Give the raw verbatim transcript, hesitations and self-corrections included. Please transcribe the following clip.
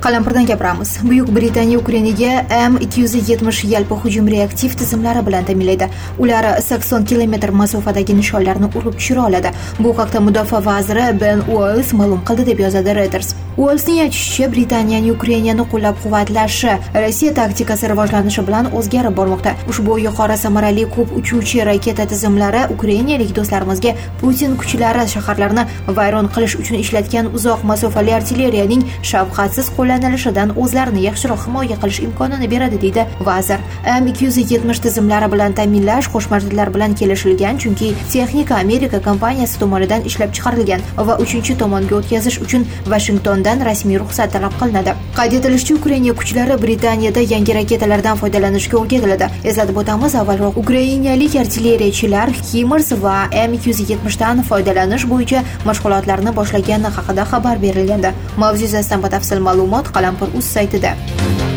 Qalampirdan gapiramiz. Buyuk Britaniya Ukrainaga M ikki yuz yetmish yalpi hujum reaktiv tizimlari bilan ta'minlaydi. Ular sakson kilometr masofadagi nishonlarni urib tushira oladi. Bu haqda mudofaa vaziri Ben Wallace ma'lum qildi deb yozadi Reuters. Wallace'ning aytishicha, Britaniyaning Ukrainani qo'llab-quvvatlashi Rossiya taktikasi rivojlanishi bilan o'zgarib bormoqda. Ushbu yuqori samarali ko'p uchuvchi raketa tizimlari ukrainalik do'stlarimizga Putin kuchlari shaharlarni vayron qilish uchun ishlatgan uzoq masofali artilleriyaning shafqatsiz qo'llanilishidan o'zlarini yaxshiroq himoya qilish imkonini beradi, deydi vazir. M ikki yuz yetmish tizimlari bilan ta'minlash Qo'shma Shtatlar bilan kelishilgan, chunki texnika Amerika kompaniyasi tomonidan ishlab chiqarilgan va uchinchi tomonga o'tkazish uchun Washingtondan rasmiy ruxsat talab qilinadi. Qayd etilishicha, Ukraina kuchlari Britaniyada yangi raketalardan foydalanishga o'rgatiladi. Eslatib o'tamiz, avvalroq ukrainalik artilleriyachilar HIMARS va M ikki yuz yetmish dan foydalanish bo'yicha mashg'ulotlarni boshlagani haqida xabar berilgandi. Mavzu yuzasidan batafsil ma'lumot Qalampir.uz saytida.